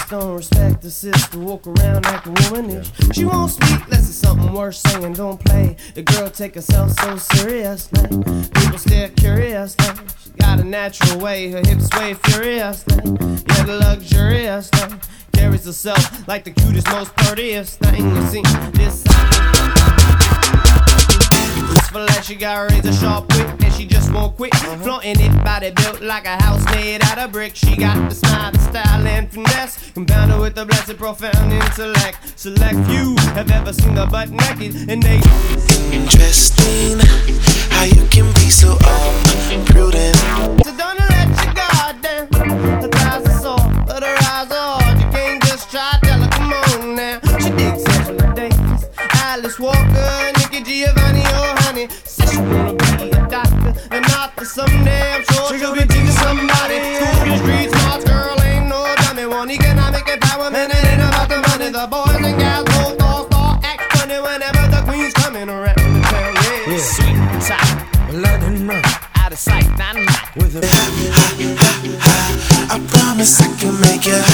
just don't respect the sister, walk around acting womanish. She won't speak unless it's something worth saying, don't play. The girl take herself so seriously. People stare curiously. She got a natural way, her hips sway furiously. Yeah, the luxuriously. Carries herself like the cutest, most prettiest thing you see. This wistful as she got razor sharp wit, and she just won't quit. Flaunting it, body built like a house made out of brick. She got the smile, the style, and finesse, compounded with the blessed, profound intellect. Select few have ever seen her butt naked, and they interesting how you can be so prudent. So don't let your guard down. Her thighs are soft, but her eyes are hard. You can't just try, tell her, come on now. She digs Angela Davis, Alice Walker, Nikki Giovanni, or honey. Says she wanna be a doctor, and author someday. I'm sure she'll be teaching somebody. School the street smarts, girl ain't no dummy. One economic empowerment, it ain't about the money. The boys and gals both all act funny whenever the queen's coming around the town. Yeah, sweet and tight, London run, out of sight, not night. With a I promise I can make you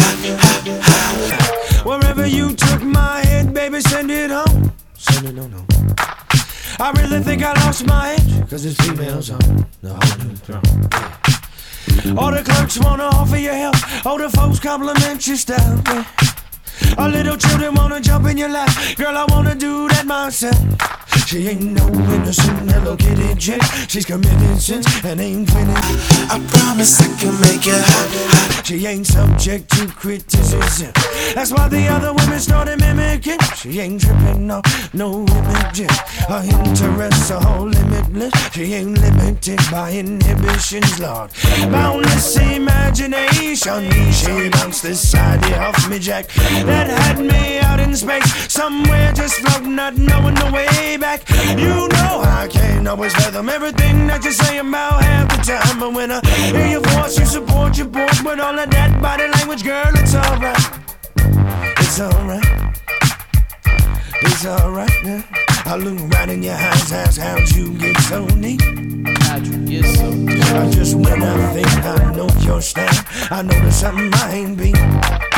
Wherever you took my head, baby, send it home. Send it on home. I really think I lost my edge, cause it's females on the whole new throne. Yeah. All the clerks wanna offer you help, all the folks compliment your style. Yeah. All little children wanna jump in your lap, girl, I wanna do that myself. She ain't no innocent Hello Kitty chick. She's committed sins and ain't finished. I promise I can make you She ain't subject to criticism. That's why the other women started mimicking. She ain't tripping off no images. Her interests are all limitless. She ain't limited by inhibitions, Lord. Boundless imagination. She bounced this side off me, Jack. That had me out in space, somewhere just floating, not knowing the way back. You know I can't always fathom everything that you say about half the time, but when I hear your voice, you support your boys with all of that body language, girl. It's alright. It's alright. It's alright now. I look right in your eyes, ask how'd you get so neat? how'd you get so neat? Just when I think I know your style, I know there's something I ain't been.